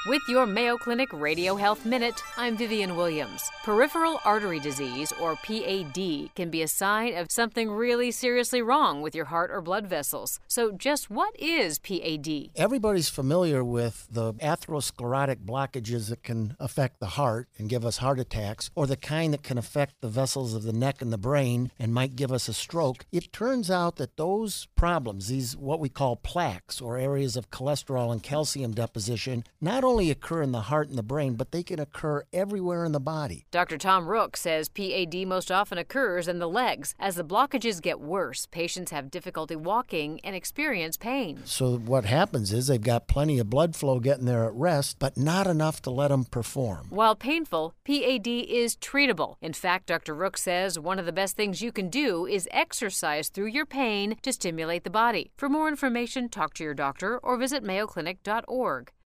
With your Mayo Clinic Radio Health Minute, I'm Vivian Williams. Peripheral artery disease, or PAD, can be a sign of something really seriously wrong with your heart or blood vessels. So just what is PAD? Everybody's familiar with the atherosclerotic blockages that can affect the heart and give us heart attacks, or the kind that can affect the vessels of the neck and the brain and might give us a stroke. It turns out that those problems, these what we call plaques, or areas of cholesterol and calcium deposition, not only occur in the heart and the brain, but they can occur everywhere in the body. Dr. Tom Rook says PAD most often occurs in the legs. As the blockages get worse, patients have difficulty walking and experience pain. So what happens is they've got plenty of blood flow getting there at rest, but not enough to let them perform. While painful, PAD is treatable. In fact, Dr. Rook says one of the best things you can do is exercise through your pain to stimulate the body. For more information, talk to your doctor or visit mayoclinic.org.